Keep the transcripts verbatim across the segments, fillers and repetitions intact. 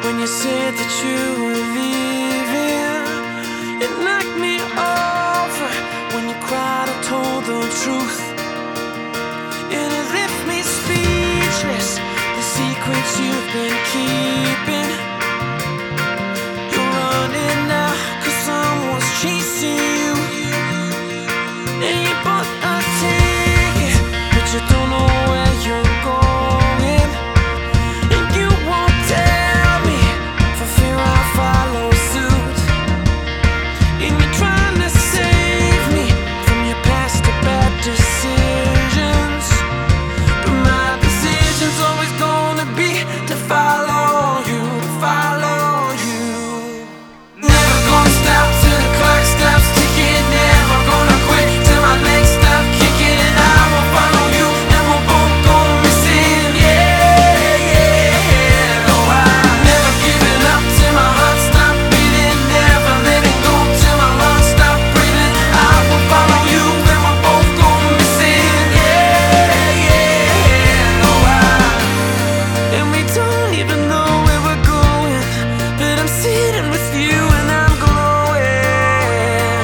when you said that you were leaving. It knocked me over when you cried or told the truth. And it left me speechless, the secrets you've been keeping. You're running now, cause someone's chasing you. And you bought a ticket, but you don't know where you're going. And you won't tell me, for fear I follow suit. And you're trying to save me from your past or bad decisions. But my decision's always gonna be to follow you, to follow you. Never gonna stop till the clock stops ticking. Never gonna quit till my legs stop kicking. And I will follow you, and we'll both go missing. Yeah, yeah. No, I'm never giving up till my heart stop beating. Never letting go till my lungs stop breathing. I will follow you, and we'll both go missing. Yeah, yeah. No, I and we don't even know where we're going, but I'm sitting with you and I'm glowing.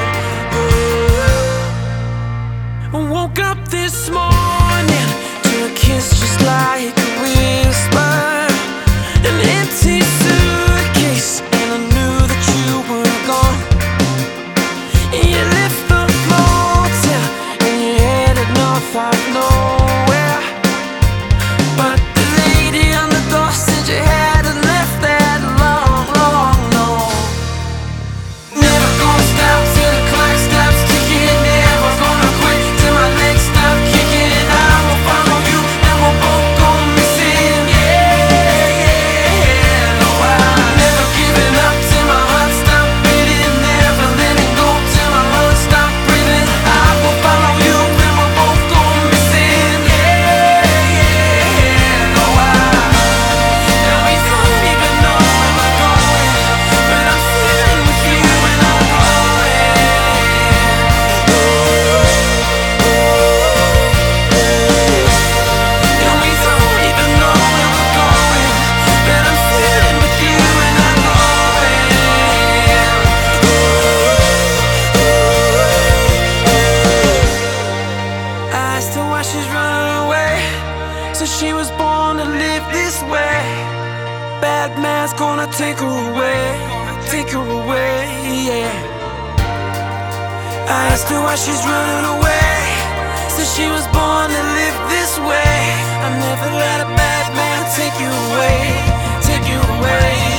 I woke up this morning to a kiss just like a whisper, an empty suitcase, and I knew that you were gone. And you left the motel and you headed north out of nowhere. But the lady on the door said you hadn't left that long, long, no. Never gonna stop till the clock stops ticking. Never gonna quit till my legs stop kicking. And I will follow you, and we'll both go missing. Yeah, yeah. No, I'm never giving up till my heart stop beating. Never letting go till my lungs stop breathing. I will follow you, and we'll both go missing. Yeah, yeah. No, I and we don't even know where we're going, but I'm sitting with you and I'm glowing. And we don't even know where we're going, but I'm sitting with you and I'm glowing. I asked her why she's running away, so she was born to live this way. Bad man's gonna take her away, take her away, yeah. I asked her why she's running away, so she was born to live this way. I never let a bad man take you away, take you away.